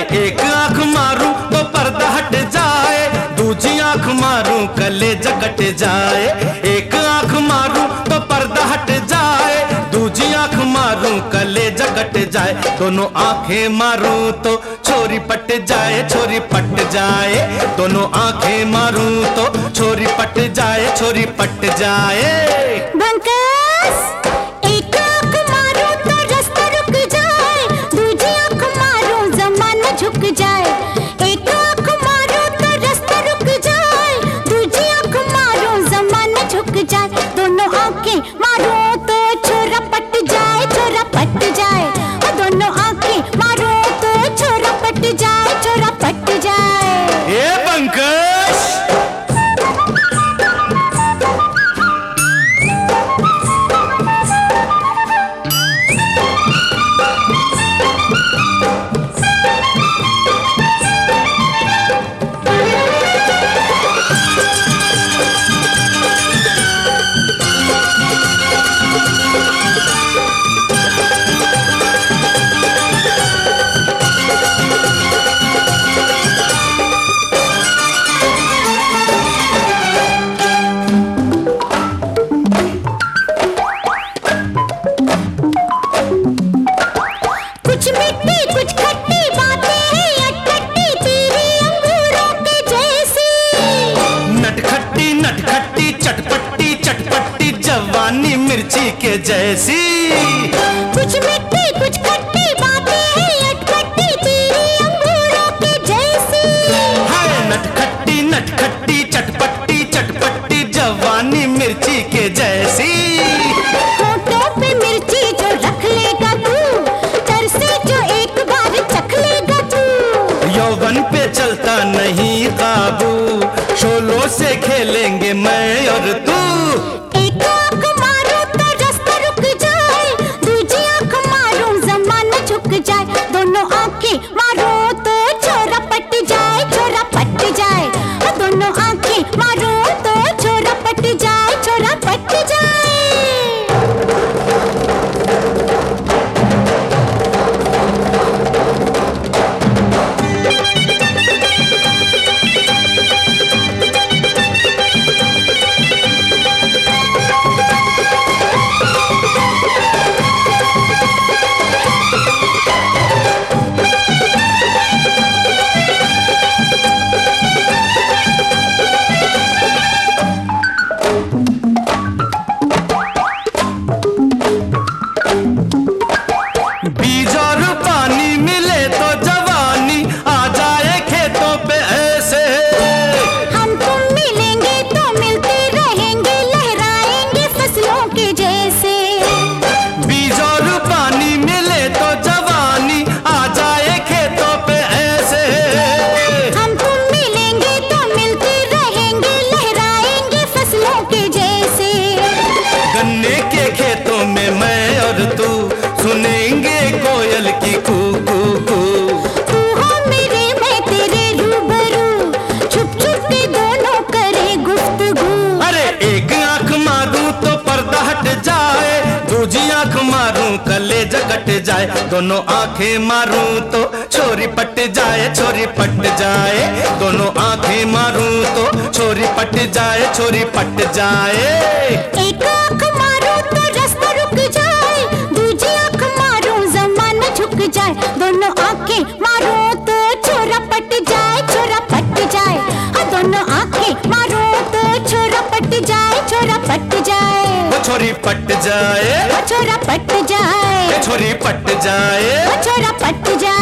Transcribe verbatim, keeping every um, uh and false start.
एक आंख मारूं तो पर्दा हट जाए, दूजी आंख मारूं कलेजा कट जाए। एक आंख मारूं तो पर्दा हट जाए, दूजी आंख मारूं कलेजा कट जाए। दोनों आंखें मारूं तो छोरी पट जाए, छोरी पट जाए। दोनों आंखें मारूं तो छोरी पट जाए, छोरी पट जाए। बंकस, एक आंख मारूं तो रास्ता रुक जाए, दूजी आंख मारूं जमाना झुक जाए। एक आंख मारूं तो रास्ता रुक जाए, दूजी आंख मारूं जमाना झुक जाए। दोनों आंखें मारूं तो छोरा पट जाए, छोरा पट जाए। और दोनों आंखें मारूं तो छोरा पट जाए, छोरा पट जाए। ए बंकस, कुछ मीठी कुछ खट्टी बातें हैं अटपटी तेरी अंगूरों के जैसी। नटखट्टी नटखट्टी चटपट्टी चटपट्टी जवानी मिर्ची के जैसी। कुछ मीठी कुछ खट्टी बातें हैं अटपटी तेरी अंगूरों के जैसी। हाय नटखट्टी नटखट्टी चटपट्टी चटपट्टी जवानी मिर्ची के जैसी। होठों पे मिर्ची जो रख लेगा तू, तरसे जो एक बार चख लेगा तू। यौवन पे चलता नहीं काबू, शोलों से खेलेंगे मैं और तू। एक आंख मारूं तो रास्ता रुक जाए, दूजी आंख मारूं जमाना झुक जाए। दोनों आंखें मारूं तो छोरा पट जाए, छोरा पट जाए। और दोनों आंखें मारूं तो छोरा पट जाए, छोरा पट जाए। बीज और पानी मिले तो जवानी आ जाए खेतों पे ऐसे। हम तुम मिलेंगे तो मिलते रहेंगे, लहराएंगे फसलों के जैसे। बीज और पानी मिले तो जवानी आ जाए खेतों पे ऐसे। हम तुम मिलेंगे तो मिलते रहेंगे, लहराएंगे फसलों के जैसे। गन्ने के खेतों में मैं और तू सुनेंगे कोयल की कू कू कू। तू हो मेरे मैं तेरे रूबरू, छुप छुप के दोनों करे गुफ्तगू। अरे एक आंख मारूं तो पर्दा हट जाए, दूजी आंख मारूं कलेजा कट जाए। दोनों आंखें मारूं तो छोरी पट जाए, छोरी पट जाए। दोनों आंखें मारूं तो छोरी पट जाए, छोरी पट जाए। एक आंख मारूं तो रास्ता रुक जाए, दूजी आंख मारूं जमाना झुक जाए। दोनों आंखें मारूं तो छोरा पट जाए, छोरा पट जाए। हाँ दोनों आंखें मारूं तो छोरा पट जाए, छोरा पट जाए। वो छोरी पट जाए, वो छोरा पट जाए, छोरी पट जाए, वो छोरा पट जाए।